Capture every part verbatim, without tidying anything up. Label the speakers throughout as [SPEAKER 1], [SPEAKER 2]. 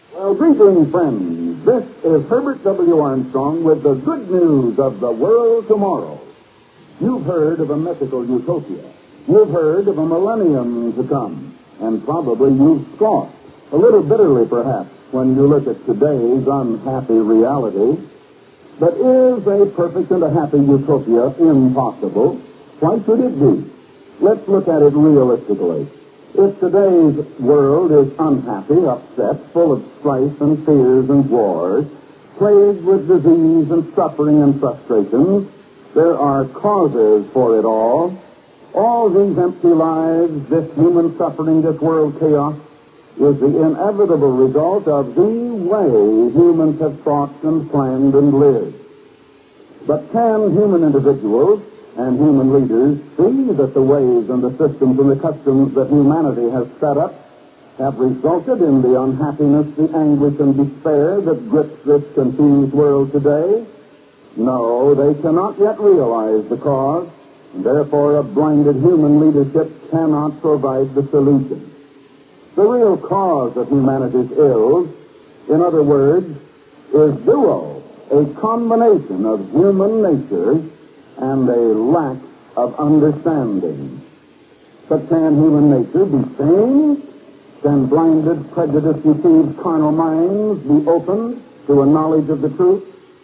[SPEAKER 1] Well, greetings, friends. This is Herbert W. Armstrong with the good news of the world tomorrow. You've heard of a mythical utopia. You've heard of a millennium to come. And probably you've scoffed, a little bitterly perhaps, when you look at today's unhappy reality. But is a perfect and a happy utopia impossible? Why should it be? Let's look at it realistically. If today's world is unhappy, upset, full of strife and fears and wars, plagued with disease and suffering and frustrations, there are causes for it all. All these empty lives, this human suffering, this world chaos, is the inevitable result of the way humans have thought and planned and lived. But can human individuals and human leaders see that the ways and the systems and the customs that humanity has set up have resulted in the unhappiness, the anguish and despair that grips this confused world today? No, they cannot yet realize the cause, and therefore a blinded human leadership cannot provide the solution. The real cause of humanity's ills, in other words, is duo, a combination of human nature and a lack of understanding. But can human nature be changed? Can blinded, prejudice-deceived carnal minds be opened to a knowledge of the truth?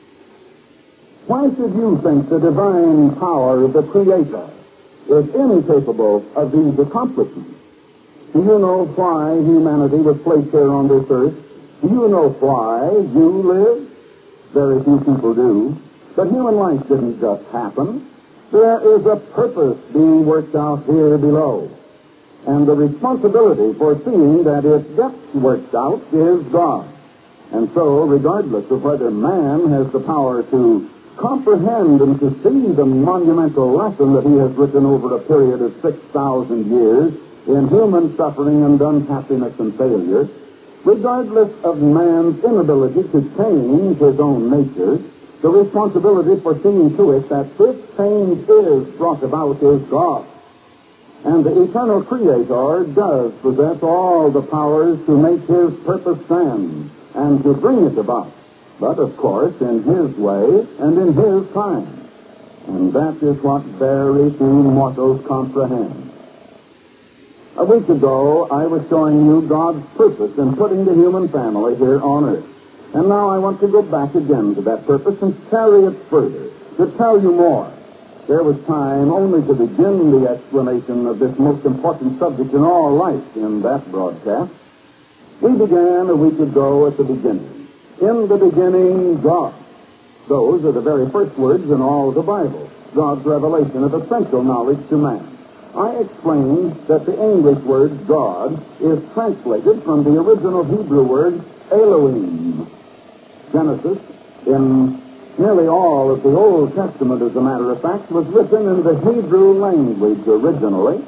[SPEAKER 1] Why should you think the divine power of the Creator is incapable of these accomplishments? Do you know why humanity was placed here on this earth? Do you know why you live? Very few people do. But human life didn't just happen. There is a purpose being worked out here below. And the responsibility for seeing that it gets worked out is God. And so, regardless of whether man has the power to comprehend and to see the monumental lesson that he has written over a period of six thousand years in human suffering and unhappiness and failure, regardless of man's inability to change his own nature, the responsibility for seeing to it that this change is brought about is God. And the eternal Creator does possess all the powers to make his purpose stand and to bring it about. But, of course, in his way and in his time. And that is what very few mortals comprehend. A week ago, I was showing you God's purpose in putting the human family here on earth. And now I want to go back again to that purpose and carry it further, to tell you more. There was time only to begin the explanation of this most important subject in all life in that broadcast. We began a week ago at the beginning. In the beginning, God. Those are the very first words in all the Bible, God's revelation of essential knowledge to man. I explained that the English word God is translated from the original Hebrew word Elohim. Genesis, in nearly all of the Old Testament, as a matter of fact, was written in the Hebrew language originally.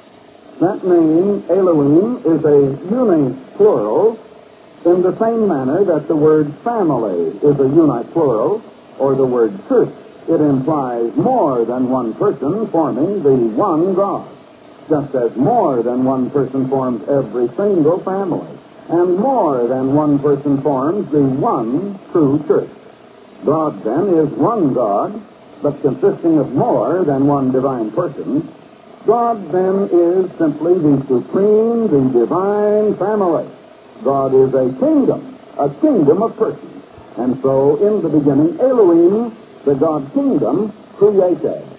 [SPEAKER 1] That name, Elohim, is a unit plural in the same manner that the word family is a unit plural, or the word church. It implies more than one person forming the one God, just as more than one person forms every single family. And more than one person forms the one true church. God, then, is one God, but consisting of more than one divine person. God, then, is simply the supreme, the divine family. God is a kingdom, a kingdom of persons. And so, in the beginning, Elohim, the God kingdom, created.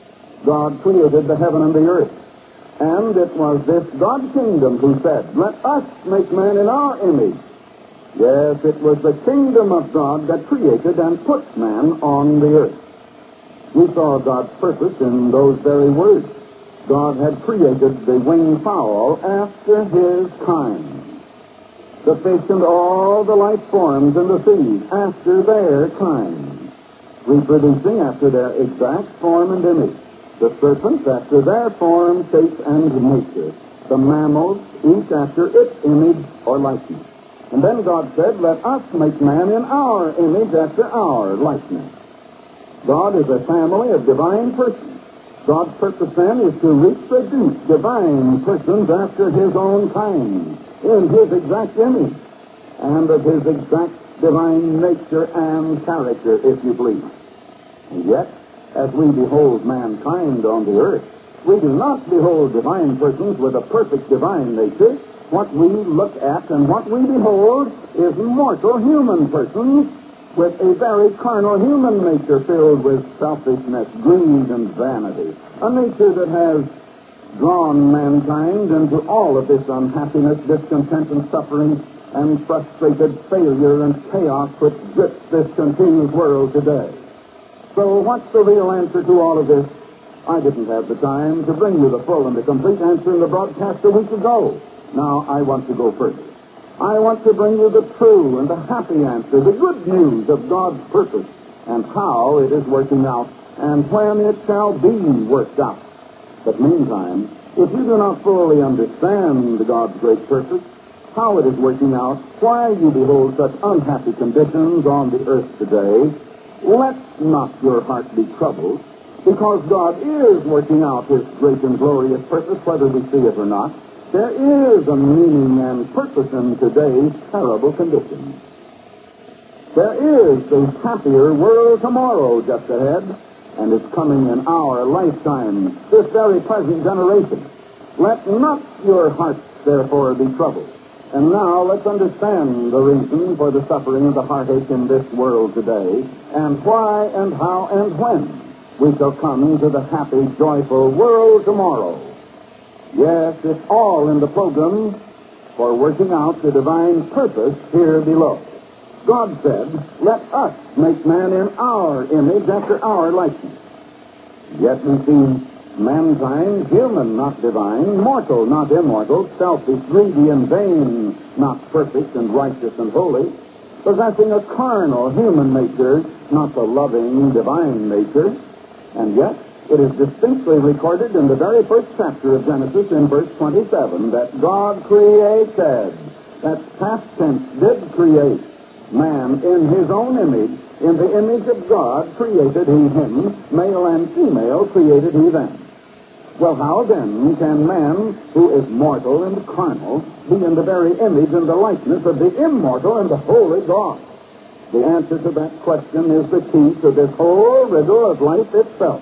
[SPEAKER 1] God created the heaven and the earth. And it was this God kingdom who said, let us make man in our image. Yes, it was the kingdom of God that created and put man on the earth. We saw God's purpose in those very words. God had created the winged fowl after his kind. The fish and all the life forms in the seas after their kind. Reproducing after their exact form and image. The serpents after their form, shape, and nature. The mammals, each after its image or likeness. And then God said, let us make man in our image after our likeness. God is a family of divine persons. God's purpose then is to reproduce divine persons after his own kind, in his exact image. and of his exact divine nature and character, if you please. And yet, as we behold mankind on the earth, we do not behold divine persons with a perfect divine nature. What we look at and what we behold is mortal human persons with a very carnal human nature filled with selfishness, greed, and vanity. A nature that has drawn mankind into all of this unhappiness, discontent, and suffering, and frustrated failure and chaos which grips this confused world today. So what's the real answer to all of this? I didn't have the time to bring you the full and the complete answer in the broadcast a week ago. Now I want to go further. I want to bring you the true and the happy answer, the good news of God's purpose and how it is working out and when it shall be worked out. But meantime, if you do not fully understand God's great purpose, how it is working out, why you behold such unhappy conditions on the earth today, let not your heart be troubled, because God is working out his great and glorious purpose, whether we see it or not. There is a meaning and purpose in today's terrible conditions. There is a happier world tomorrow just ahead, and it's coming in our lifetime, this very present generation. Let not your hearts, therefore, be troubled. And now let's understand the reason for the suffering and the heartache in this world today, and why and how and when we shall come into the happy, joyful world tomorrow. Yes, it's all in the program for working out the divine purpose here below. God said, let us make man in our image after our likeness. Yet we see mankind, human, not divine, mortal, not immortal, selfish, greedy, and vain, not perfect and righteous and holy, possessing a carnal human nature, not the loving divine nature. And yet, it is distinctly recorded in the very first chapter of Genesis in verse twenty-seven that God created, that's past tense, did create man in his own image. In the image of God created he him, male and female created he them. Well, how then can man, who is mortal and carnal, be in the very image and the likeness of the immortal and the holy God? The answer to that question is the key to this whole riddle of life itself.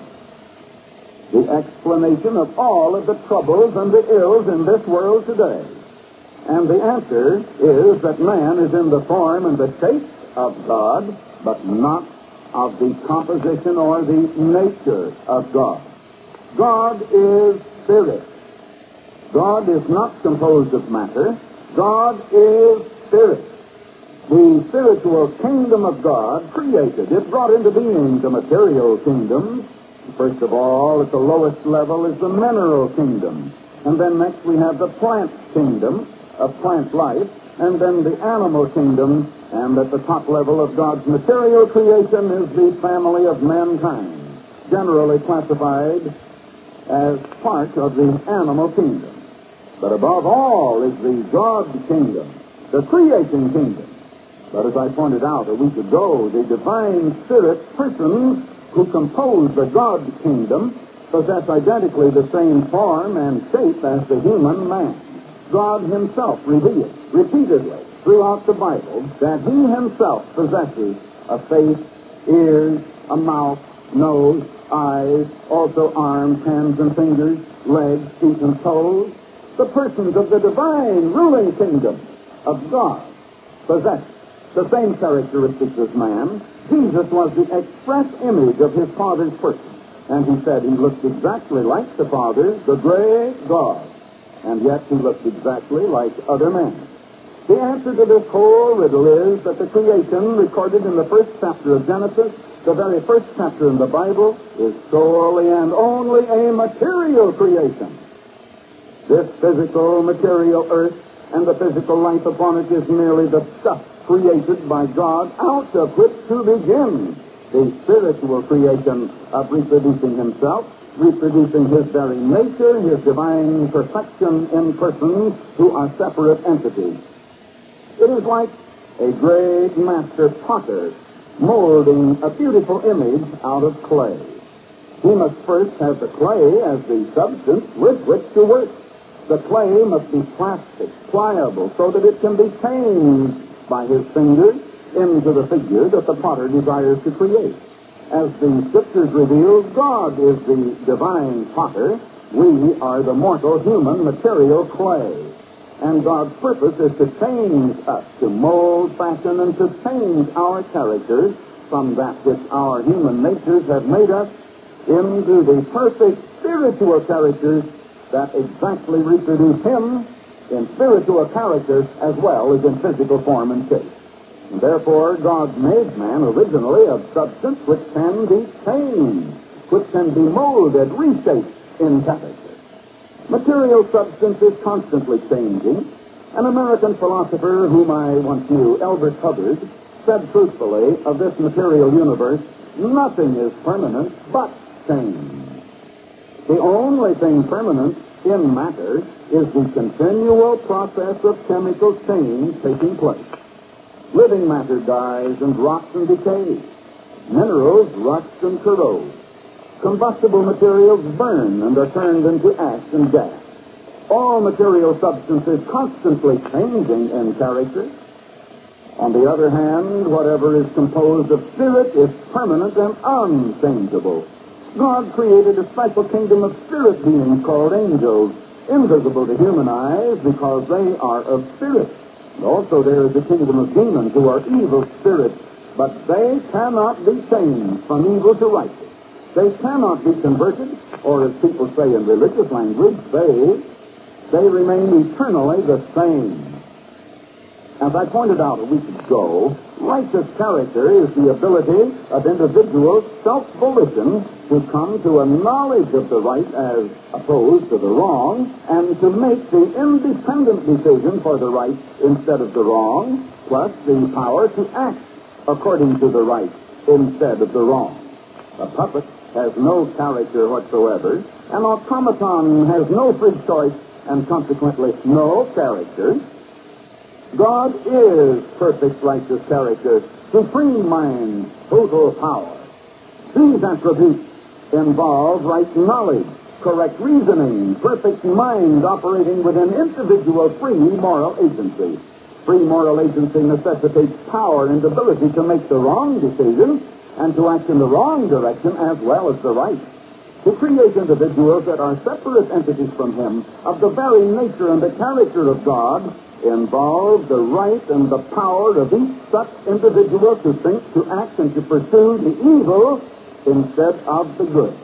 [SPEAKER 1] The explanation of all of the troubles and the ills in this world today. And the answer is that man is in the form and the shape of God, but not of the composition or the nature of God. God is spirit. God is not composed of matter. God is spirit. The spiritual kingdom of God created. It brought into being the material kingdoms. First of all, at the lowest level is the mineral kingdom. And then next we have the plant kingdom of plant life. And then the animal kingdom. And at the top level of God's material creation is the family of mankind, generally classified as part of the animal kingdom. But above all is the God kingdom, the creating kingdom. But as I pointed out a week ago, the divine spirit persons who compose the God kingdom possess identically the same form and shape as the human man. God himself reveals repeatedly throughout the Bible that he himself possesses a face, ears, a mouth, nose, eyes, also arms, hands, and fingers, legs, feet, and toes. The persons of the divine ruling kingdom of God possess the same characteristics as man. Jesus was the express image of his Father's person. And he said he looked exactly like the Father, the great God. And yet he looked exactly like other men. The answer to this whole riddle is that the creation recorded in the first chapter of Genesis, the very first chapter in the Bible, is solely and only a material creation. This physical, material earth and the physical life upon it is merely the stuff created by God out of which to begin the spiritual creation of reproducing himself, reproducing his very nature, his divine perfection in persons who are separate entities. It is like a great master potter molding a beautiful image out of clay. He must first have the clay as the substance with which to work. The clay must be plastic, pliable, so that it can be changed by his fingers into the figure that the potter desires to create. As the Scriptures reveal, God is the divine potter. We are the mortal, human, material clay. And God's purpose is to change us, to mold, fashion, and to change our characters from that which our human natures have made us into the perfect spiritual characters that exactly reproduce Him in spiritual character as well as in physical form and shape. And therefore, God made man originally of substance which can be changed, which can be molded, reshaped in character. Material substance is constantly changing. An American philosopher whom I once knew, Elbert Hubbard, said truthfully of this material universe, nothing is permanent but change. The only thing permanent in matter is the continual process of chemical change taking place. Living matter dies and rots and decays. Minerals rust and corrode. Combustible materials burn and are turned into ash and gas. All material substance is constantly changing in character. On the other hand, whatever is composed of spirit is permanent and unchangeable. God created a special kingdom of spirit beings called angels, invisible to human eyes because they are of spirit. And also there is a kingdom of demons who are evil spirits, but they cannot be changed from evil to righteous. They cannot be converted, or as people say in religious language, they, they remain eternally the same. As I pointed out a week ago, righteous character is the ability of individuals' self-volition to come to a knowledge of the right as opposed to the wrong, and to make the independent decision for the right instead of the wrong, plus the power to act according to the right instead of the wrong. A puppet has no character whatsoever. An automaton has no free choice and consequently no character. God is perfect righteous character, supreme mind, total power. These attributes involve right knowledge, correct reasoning, perfect mind operating within individual free moral agency. Free moral agency necessitates power and ability to make the wrong decision and to act in the wrong direction as well as the right. To create individuals that are separate entities from Him, of the very nature and the character of God, involve the right and the power of each such individual to think, to act, and to pursue the evil instead of the good.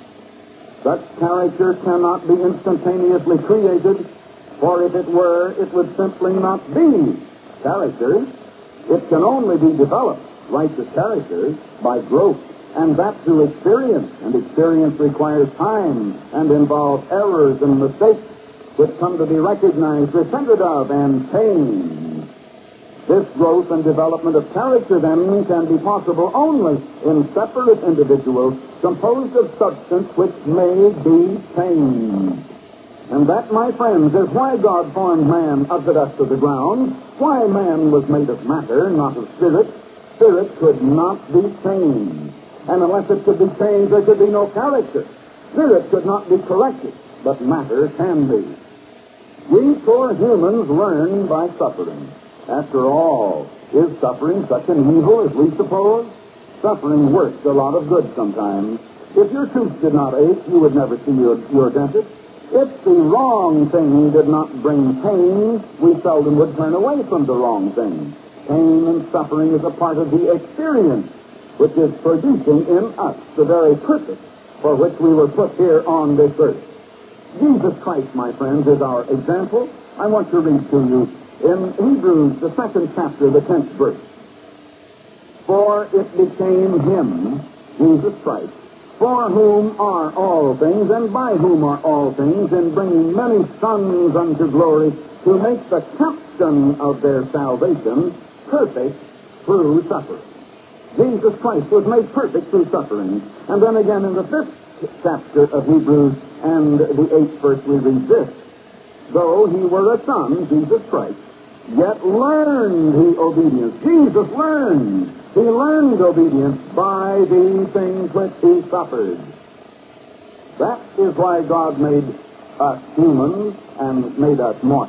[SPEAKER 1] Such character cannot be instantaneously created, for if it were, it would simply not be character. It can only be developed, righteous character, by growth, and that through experience, and experience requires time and involves errors and mistakes which come to be recognized, repented of, and changed. This growth and development of character, then, can be possible only in separate individuals composed of substance which may be changed. And that, my friends, is why God formed man of the dust of the ground, why man was made of matter, not of spirit. Spirit could not be changed. And unless it could be changed, there could be no character. Spirit could not be corrected, but matter can be. We poor humans learn by suffering. After all, is suffering such an evil as we suppose? Suffering works a lot of good sometimes. If your tooth did not ache, you would never see your, your dentist. If the wrong thing did not bring pain, we seldom would turn away from the wrong thing. Pain and suffering is a part of the experience which is producing in us the very purpose for which we were put here on this earth. Jesus Christ, my friends, is our example. I want to read to you in Hebrews, the second chapter, the tenth verse. For it became Him, Jesus Christ, for whom are all things, and by whom are all things, in bringing many sons unto glory, to make the captain of their salvation perfect through suffering. Jesus Christ was made perfect through suffering. And then again in the fifth chapter of Hebrews and the eighth verse we read this. Though he were a son, Jesus Christ, yet learned he obedience. Jesus learned. He learned obedience by the things which he suffered. That is why God made us humans and made us mortal.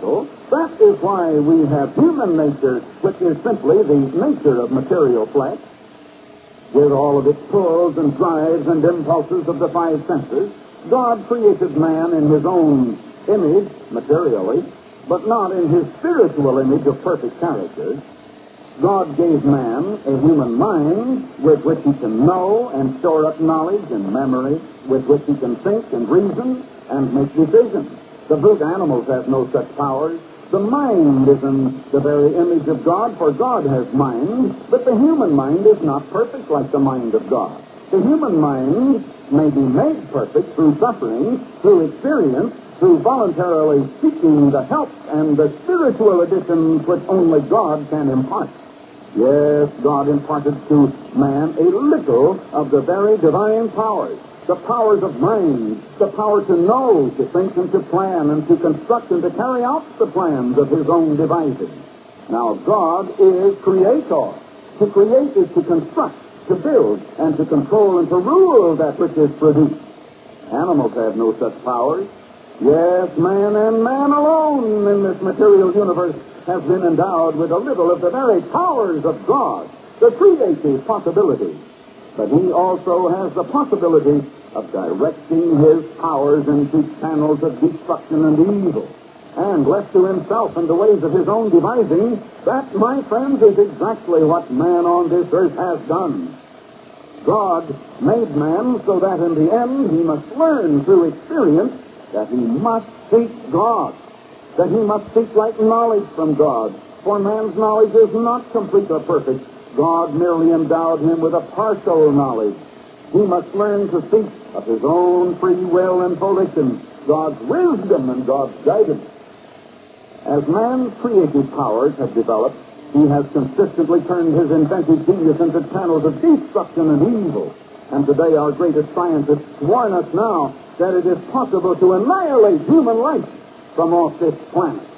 [SPEAKER 1] That is why we have human nature, which is simply the nature of material flesh, with all of its pulls and drives and impulses of the five senses. God created man in his own image, materially, but not in his spiritual image of perfect character. God gave man a human mind with which he can know and store up knowledge and memory, with which he can think and reason and make decisions. The brute animals have no such powers. The mind is in the very image of God, for God has mind, but the human mind is not perfect like the mind of God. The human mind may be made perfect through suffering, through experience, through voluntarily seeking the help and the spiritual additions which only God can impart. Yes, God imparted to man a little of the very divine powers, the powers of mind, the power to know, to think and to plan and to construct and to carry out the plans of his own devising. Now, God is creator. To create is to construct, to build, and to control and to rule that which is produced. Animals have no such powers. Yes, man and man alone in this material universe has been endowed with a little of the very powers of God, the creative possibility. But he also has the possibility of directing his powers into channels of destruction and evil. And left to himself and the ways of his own devising, that, my friends, is exactly what man on this earth has done. God made man so that in the end he must learn through experience that he must seek God, that he must seek right knowledge from God, for man's knowledge is not complete or perfect. God merely endowed him with a partial knowledge. He must learn to seek of his own free will and volition, God's wisdom and God's guidance. As man's creative powers have developed, he has consistently turned his inventive genius into channels of destruction and evil. And today our greatest scientists warn us now that it is possible to annihilate human life from off this planet.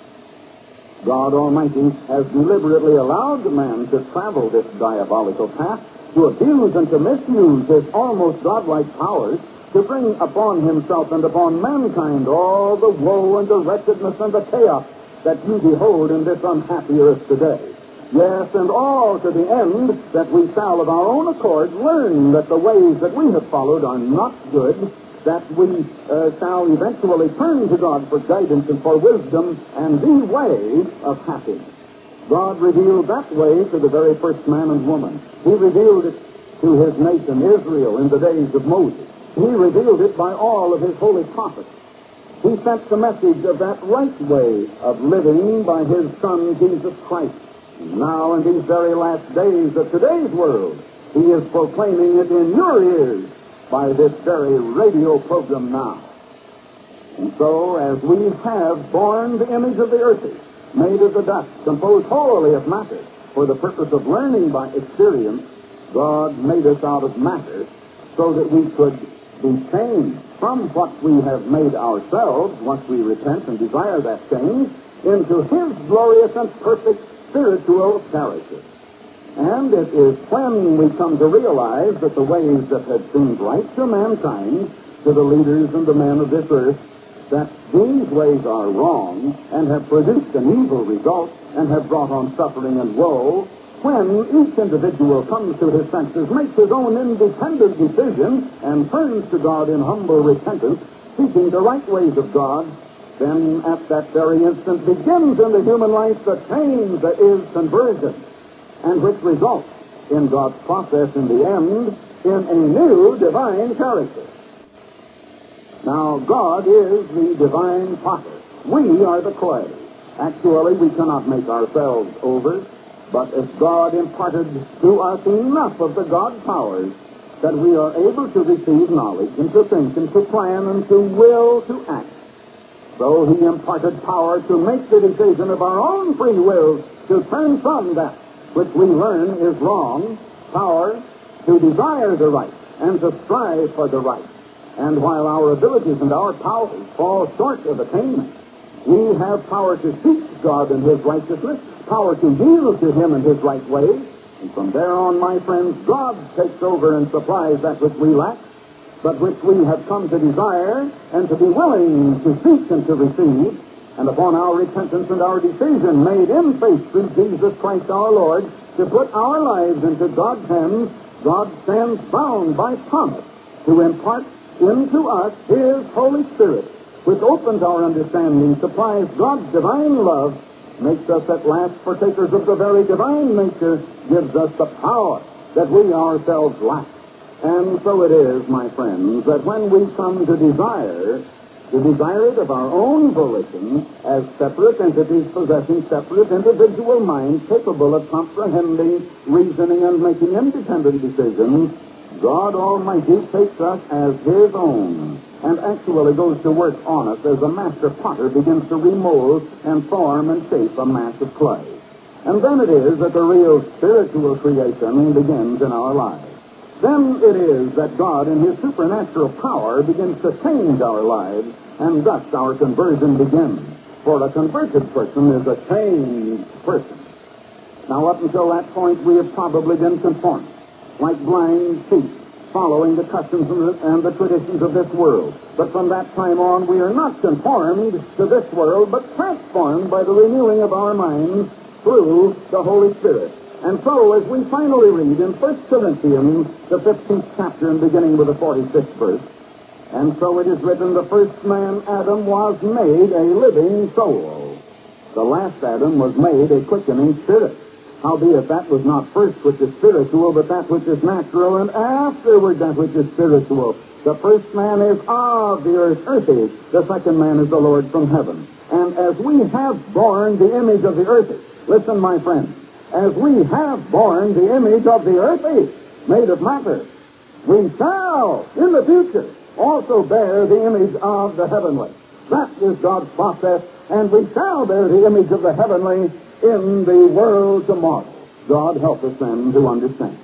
[SPEAKER 1] God Almighty has deliberately allowed man to travel this diabolical path, to abuse and to misuse his almost godlike powers, to bring upon himself and upon mankind all the woe and the wretchedness and the chaos that you behold in this unhappy earth today. Yes, and all to the end that we shall of our own accord learn that the ways that we have followed are not good, that we uh, shall eventually turn to God for guidance and for wisdom and the way of happiness. God revealed that way to the very first man and woman. He revealed it to his nation, Israel, in the days of Moses. He revealed it by all of his holy prophets. He sent the message of that right way of living by his Son, Jesus Christ. And now, in these very last days of today's world, he is proclaiming it in your ears by this very radio program now. And so, as we have borne the image of the earthy, made of the dust, composed wholly of matter, for the purpose of learning by experience, God made us out of matter so that we could be changed from what we have made ourselves, once we repent and desire that change, into his glorious and perfect spiritual character. And it is when we come to realize that the ways that had seemed right to mankind, to the leaders and the men of this earth, that these ways are wrong and have produced an evil result and have brought on suffering and woe, when each individual comes to his senses, makes his own independent decision, and turns to God in humble repentance, seeking the right ways of God, then at that very instant begins in the human life the change that is conversion, and which results in God's process in the end in a new divine character. Now, God is the divine potter. We are the clay. Actually, we cannot make ourselves over, but if God imparted to us enough of the God powers that we are able to receive knowledge and to think and to plan and to will to act, so he imparted power to make the decision of our own free will to turn from that which we learn is wrong, power to desire the right and to strive for the right. And while our abilities and our powers fall short of attainment, we have power to seek God and his righteousness, power to yield to him and his right ways, and from there on, my friends, God takes over and supplies that which we lack, but which we have come to desire and to be willing to seek and to receive, and upon our repentance and our decision made in faith through Jesus Christ our Lord to put our lives into God's hands, God stands bound by promise to impart into us His Holy Spirit, which opens our understanding, supplies God's divine love, makes us at last partakers of the very divine nature, gives us the power that we ourselves lack. And so it is, my friends, that when we come to desire, to desire it of our own volition, as separate entities possessing separate individual minds capable of comprehending, reasoning, and making independent decisions, God Almighty takes us as His own and actually goes to work on us as a master potter begins to remold and form and shape a mass of clay. And then it is that the real spiritual creation begins in our lives. Then it is that God, in His supernatural power, begins to change our lives, and thus our conversion begins. For a converted person is a changed person. Now, up until that point, we have probably been conformed, like blind sheep, following the customs and the, and the traditions of this world. But from that time on, we are not conformed to this world, but transformed by the renewing of our minds through the Holy Spirit. And so, as we finally read in First Corinthians, the fifteenth chapter, and beginning with the forty-sixth verse, and so it is written, the first man, Adam, was made a living soul. The last Adam was made a quickening spirit. Howbeit that was not first which is spiritual, but that which is natural, and afterward that which is spiritual. The first man is of the earth, earthy. The second man is the Lord from heaven. And as we have borne the image of the earthy, listen, my friends, as we have borne the image of the earthy, made of matter, we shall, in the future, also bear the image of the heavenly. That is God's process, and we shall bear the image of the heavenly in the world tomorrow. God help us then to understand.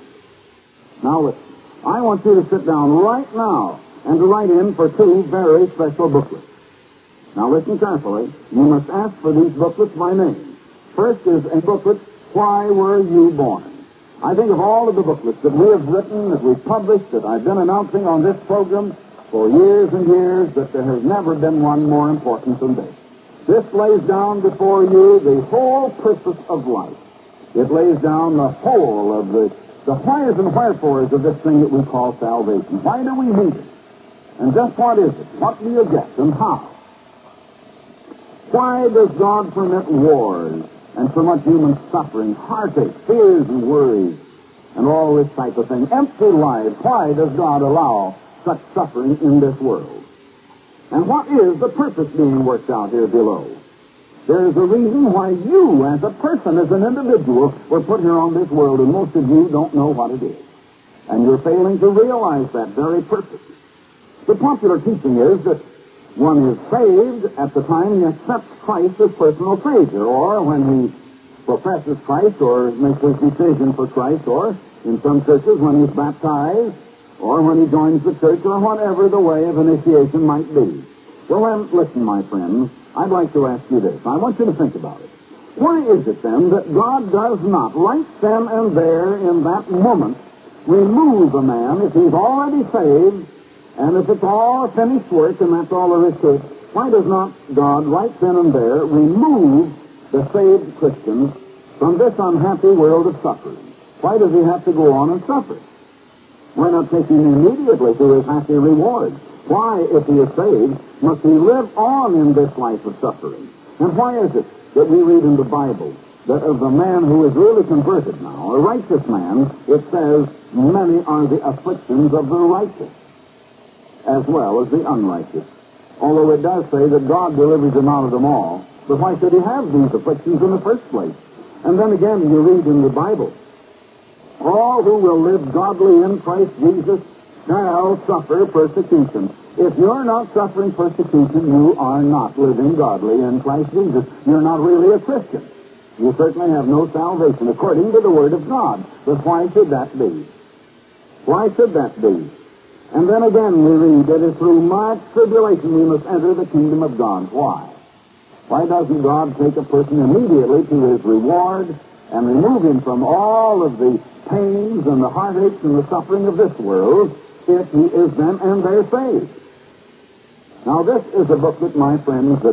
[SPEAKER 1] Now listen, I want you to sit down right now and to write in for two very special booklets. Now listen carefully. You must ask for these booklets by name. First is a booklet, Why Were You Born? I think of all of the booklets that we have written, that we've published, that I've been announcing on this program for years and years, that there has never been one more important than this. This lays down before you the whole purpose of life. It lays down the whole of the, the whys and wherefores of this thing that we call salvation. Why do we need it? And just what is it? What do you get and how? Why does God permit wars and so much human suffering, heartache, fears and worries, and all this type of thing? Empty lives. Why does God allow such suffering in this world? And what is the purpose being worked out here below? There is a reason why you, as a person, as an individual, were put here on this world, and most of you don't know what it is. And you're failing to realize that very purpose. The popular teaching is that one is saved at the time he accepts Christ as personal Savior, or when he professes Christ, or makes his decision for Christ, or, in some churches, when he's baptized, or when he joins the church, or whatever the way of initiation might be. Well, then, listen, my friends, I'd like to ask you this. I want you to think about it. Why is it, then, that God does not, right then and there, in that moment, remove a man if he's already saved, and if it's all finished work, and that's all there is to it? Why does not God, right then and there, remove the saved Christians from this unhappy world of suffering? Why does he have to go on and suffer? Why not take him immediately to his happy reward? Why, if he is saved, must he live on in this life of suffering? And why is it that we read in the Bible that of the man who is really converted now, a righteous man, it says, many are the afflictions of the righteous, as well as the unrighteous. Although it does say that God delivers him out of them all, but why should he have these afflictions in the first place? And then again, you read in the Bible, all who will live godly in Christ Jesus shall suffer persecution. If you're not suffering persecution, you are not living godly in Christ Jesus. You're not really a Christian. You certainly have no salvation according to the Word of God. But why should that be? Why should that be? And then again we read that it's through much tribulation we must enter the kingdom of God. Why? Why doesn't God take a person immediately to his reward and remove him from all of the pains and the heartaches and the suffering of this world if he is then and there saved? Now, this is a booklet, my friends, that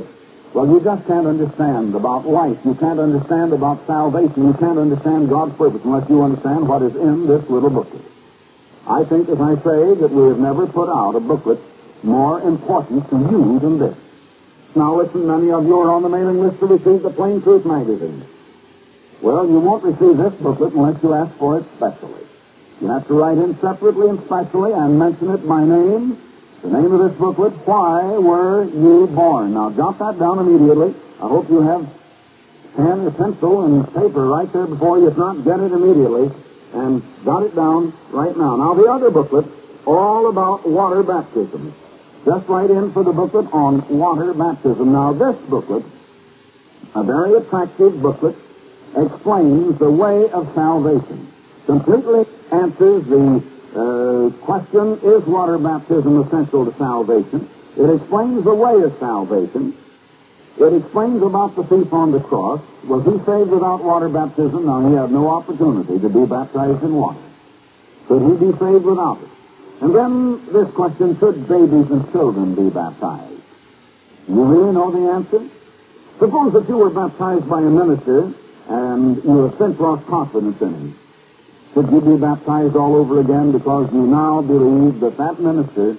[SPEAKER 1] Well, you just can't understand about life. You can't understand about salvation. You can't understand God's purpose unless you understand what is in this little booklet. I think, as I say, that we have never put out a booklet more important to you than this. Now, listen, many of you are on the mailing list to receive the Plain Truth magazine. Well, you won't receive this booklet unless you ask for it specially. You have to write in separately and specially and mention it by name. The name of this booklet, Why Were You Born? Now, jot that down immediately. I hope you have pen, a pencil, and paper right there before you. If not, get it immediately and jot it down right now. Now, the other booklet, all about water baptism. Just write in for the booklet on water baptism. Now, this booklet, a very attractive booklet, explains the way of salvation. Completely answers the uh, question, is water baptism essential to salvation? It explains the way of salvation. It explains about the thief on the cross. Was he saved without water baptism? No, he had no opportunity to be baptized in water. Could he be saved without it? And then this question, should babies and children be baptized? You really know the answer? Suppose that you were baptized by a minister and you have since lost confidence in him. Should you be baptized all over again because you now believe that that minister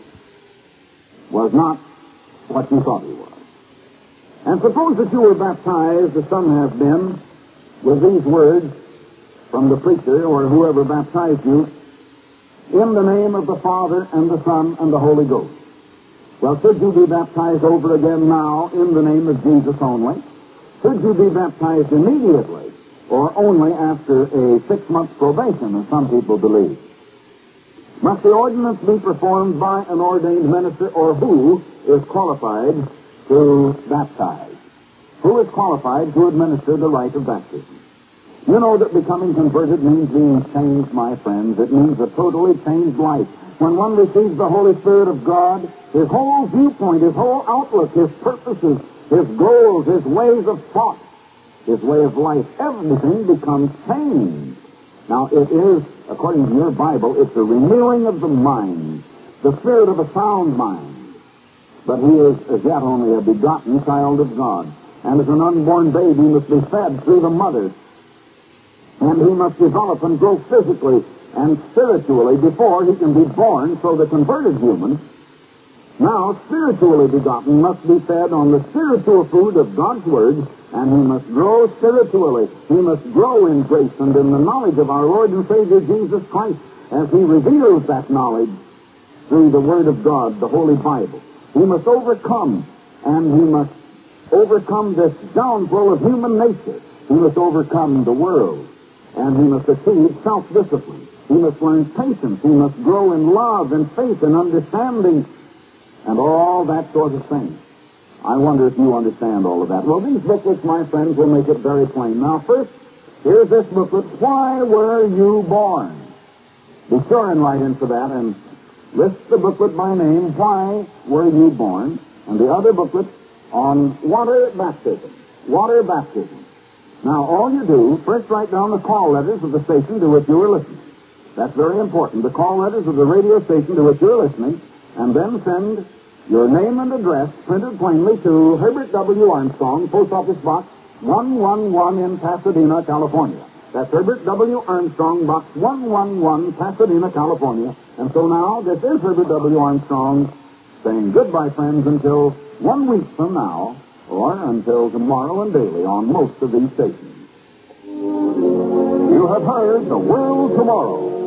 [SPEAKER 1] was not what you thought he was? And suppose that you were baptized, as some have been, with these words from the preacher or whoever baptized you, in the name of the Father and the Son and the Holy Ghost. Well, should you be baptized over again now in the name of Jesus only? Should you be baptized immediately or only after a six-month probation, as some people believe? Must the ordinance be performed by an ordained minister, or who is qualified to baptize? Who is qualified to administer the rite of baptism? You know that becoming converted means being changed, my friends. It means a totally changed life. When one receives the Holy Spirit of God, his whole viewpoint, his whole outlook, his purposes, his goals, his ways of thought, his way of life, everything becomes changed. Now, it is, according to your Bible, it's a renewing of the mind, the spirit of a sound mind. But he is, as yet, only a begotten child of God. And as an unborn baby, he must be fed through the mother. And he must develop and grow physically and spiritually before he can be born. So the converted human, now spiritually begotten, must be fed on the spiritual food of God's Word, and he must grow spiritually. He must grow in grace and in the knowledge of our Lord and Savior Jesus Christ as he reveals that knowledge through the Word of God, the Holy Bible. He must overcome, and he must overcome this downfall of human nature. He must overcome the world, and he must achieve self-discipline. He must learn patience. He must grow in love and faith and understanding and all that sort of thing. I wonder if you understand all of that. Well, these booklets, my friends, will make it very plain. Now, first, here's this booklet, Why Were You Born? Be sure and write in for that and list the booklet by name, Why Were You Born? And the other booklet on water baptism. Water baptism. Now, all you do, first write down the call letters of the station to which you are listening. That's very important. The call letters of the radio station to which you're listening, and then send your name and address printed plainly to Herbert W. Armstrong, Post Office Box one one one in Pasadena, California. That's Herbert W. Armstrong, Box one one one, Pasadena, California. And so now, this is Herbert W. Armstrong saying goodbye, friends, until one week from now, or until tomorrow and daily on most of these stations. You have heard The World Tomorrow.